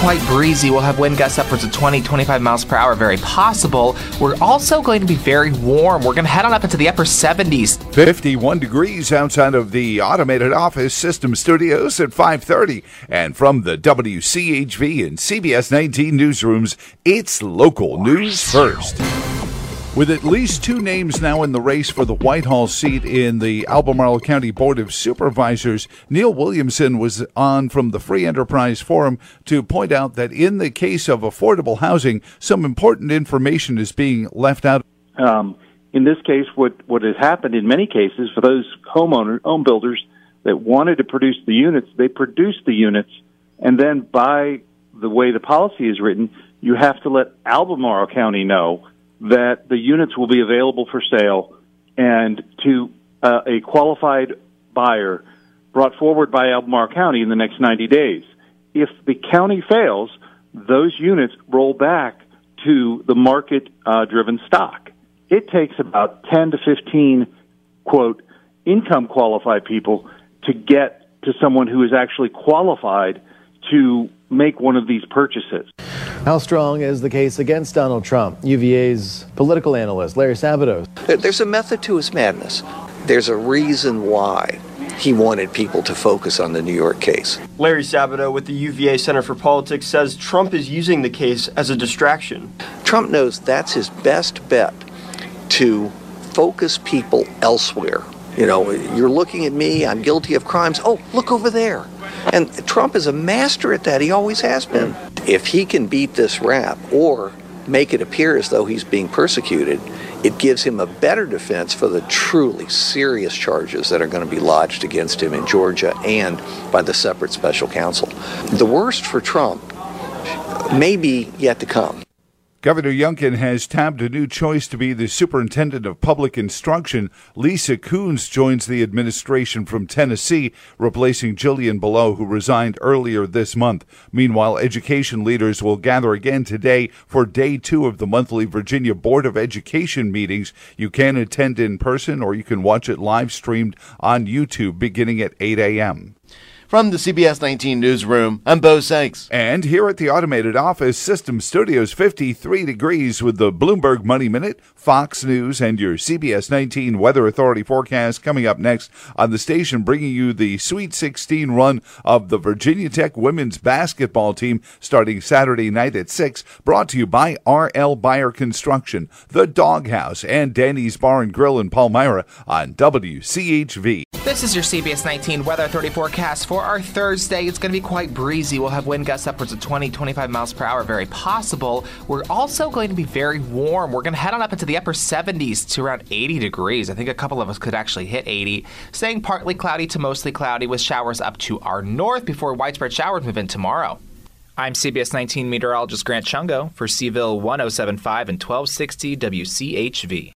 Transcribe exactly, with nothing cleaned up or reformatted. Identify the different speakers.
Speaker 1: quite breezy. We'll have wind gusts upwards of twenty, twenty-five miles per hour, very possible. We're also going to be very warm. We're going to head on up into the upper seventies.
Speaker 2: fifty-one degrees outside of the Automated Office System Studios at five thirty. And from the W C H V and C B S nineteen newsrooms, it's local news first. With at least two names now in the race for the Whitehall seat in the Albemarle County Board of Supervisors, Neil Williamson was on from the Free Enterprise Forum to point out that in the case of affordable housing, some important information is being left out.
Speaker 3: Um, in this case, what, what has happened in many cases for those homeowners, home builders that wanted to produce the units, they produced the units, and then by the way the policy is written, you have to let Albemarle County know that the units will be available for sale and to uh, a qualified buyer brought forward by Albemarle County in the next ninety days. If the county fails, those units roll back to the market-driven uh, stock. It takes about ten to fifteen, quote, income-qualified people to get to someone who is actually qualified to make one of these purchases.
Speaker 4: How strong is the case against Donald Trump? U V A's political analyst, Larry Sabato.
Speaker 5: There's a method to his madness. There's a reason why he wanted people to focus on the New York case.
Speaker 6: Larry Sabato with the U V A Center for Politics says Trump is using the case as a distraction.
Speaker 5: Trump knows that's his best bet to focus people elsewhere. You know, you're looking at me, I'm guilty of crimes. Oh, look over there. And Trump is a master at that. He always has been. If he can beat this rap or make it appear as though he's being persecuted, it gives him a better defense for the truly serious charges that are going to be lodged against him in Georgia and by the separate special counsel. The worst for Trump may be yet to come.
Speaker 2: Governor Youngkin has tabbed a new choice to be the superintendent of public instruction. Lisa Coons joins the administration from Tennessee, replacing Jillian Below, who resigned earlier this month. Meanwhile, education leaders will gather again today for day two of the monthly Virginia Board of Education meetings. You can attend in person or you can watch it live streamed on YouTube beginning at eight a.m.
Speaker 7: From the C B S nineteen newsroom, I'm Bo Sanks.
Speaker 2: And here at the Automated Office System Studios, fifty-three degrees with the Bloomberg Money Minute, Fox News, and your C B S nineteen Weather Authority forecast coming up next on the station, bringing you the Sweet sixteen run of the Virginia Tech women's basketball team starting Saturday night at six, brought to you by R L. Buyer Construction, The Doghouse, and Danny's Bar and Grill in Palmyra on W C H V.
Speaker 1: This is your C B S nineteen Weather Authority forecast for our Thursday. It's going to be quite breezy. We'll have wind gusts upwards of twenty, twenty-five miles per hour, very possible. We're also going to be very warm. We're going to head on up into the upper seventies to around eighty degrees. I think a couple of us could actually hit eighty. Staying partly cloudy to mostly cloudy with showers up to our north before widespread showers move in tomorrow. I'm C B S nineteen meteorologist Grant Chungo for Seville one oh seven point five and twelve sixty W C H V.